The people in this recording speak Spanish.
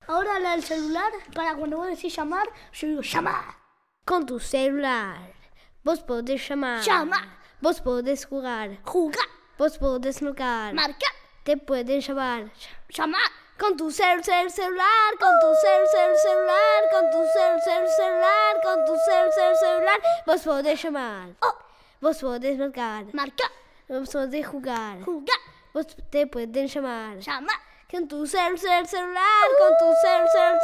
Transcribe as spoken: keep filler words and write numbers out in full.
Ahora la del celular, para cuando vos decís llamar, yo digo llamar. Con tu celular, vos podés llamar. Llamar. Vos podés jugar. Jugar. Vos podés marcar. Marcar. Te pueden llamar. Llamar. Con tu cel, cel, celular, con tu cel, cel, celular, con tu cel, cel, celular, con tu cel, cel, celular, vos podés llamar. Oh. Vos podés marcar. Marcar. Vos podés jugar. Jugar. Vos te pueden llamar. Llamar. Con tu cel, cel, celular, con tu cel, cel,